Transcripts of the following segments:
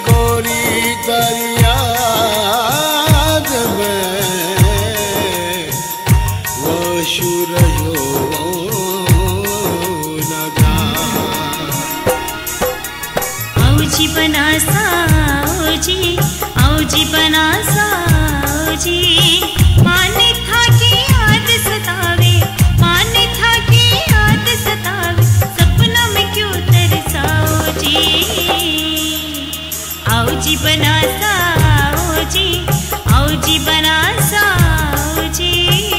गोरी तारी याद में वो सूरज लगा। आओ जी बना साओ जी बना साओ जी। माने था कि याद सतावे, माने था कि याद सतावे, सपना में क्यों तरसाओ जी। आओ जी बना साओ जी, आओ जी बना साओ जी।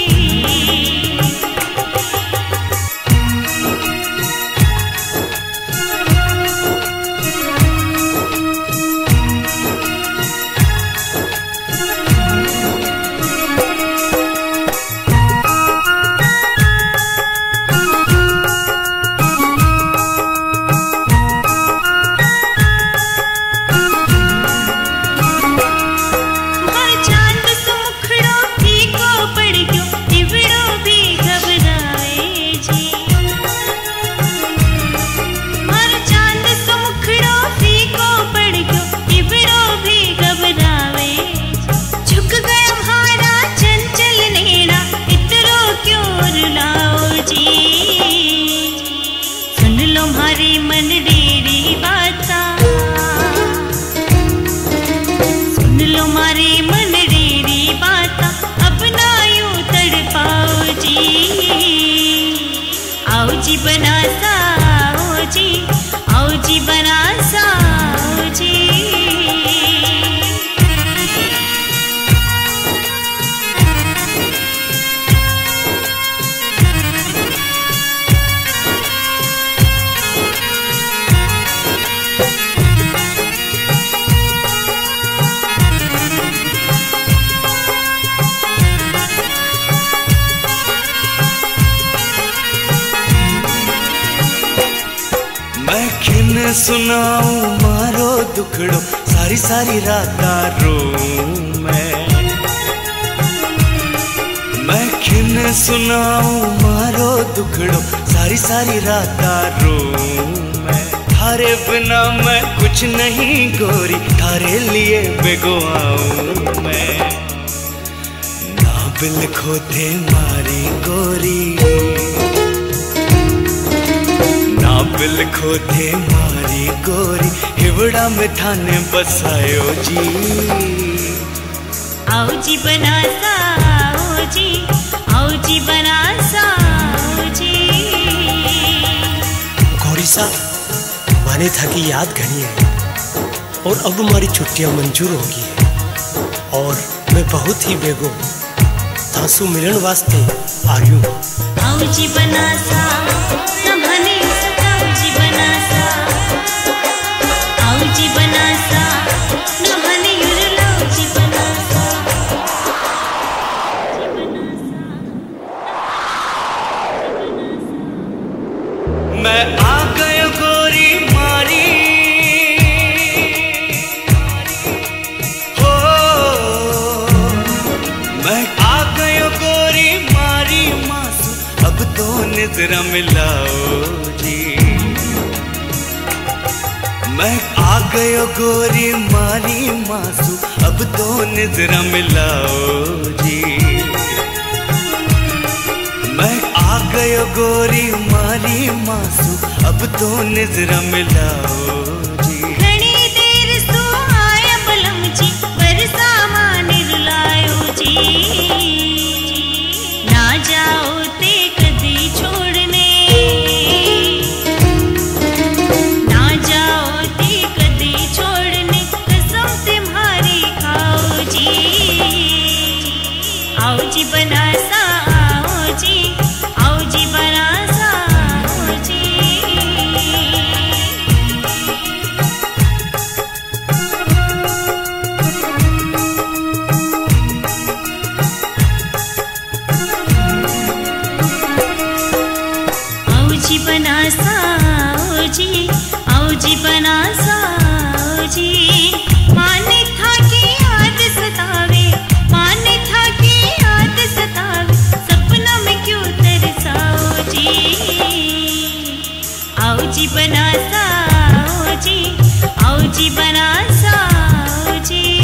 बना साओ जी, आओ जी बना साओ जी। सुनाऊं मारो दुखड़ो सारी सारी रात रो मैं खिन सुनाऊं मारो दुखड़ो सारी सारी रात रो मैं। थारे बिना मैं कुछ नहीं गोरी, थारे लिए बेगुआऊं मैं। ना बिल खोते मारी गोरी, बिल खोते मारी गोरी, हिवड़ा में थाने बसायो जी। आओ जी बना साओ जी, आओ जी बना साओ जी। गौरी सा माने था कि याद घनी है और अब हमारी छुट्टियां मंजूर होगी और मैं बहुत ही बेगो तासु मिलन वास्ते आ रही हूँ। आओ जी बना साओ संभाने जी बना सा, आओ जी बना सा, नहाने युरलाओ जी बना सा, मैं आ गयो गोरी मारी हो, मैं आ गयो गोरी मारी मासू, अब तो नजर मिलाओ जी। मैं आ गयो गोरी मारी मासू, अब तो नजरा मिलाओ जी। मैं आ गयो गोरी मारी मासू, अब तो नजरा मिलाओ जी। घणी देर सो आया बलम जी, बरसा माने रुलायो जी। ना जाओ ते कदी छोड़ने, आओ जी बना साओ जी, आओ जी बना साओ जी। आओ जी बना साओ जी, आओ जी बना साओ जी। माने था कि याद सतावे, माने था कि याद सतावे, सपना में क्यों तरसाओ जी। आओ जी बना साओ जी, आओ औजी बना साओ जी।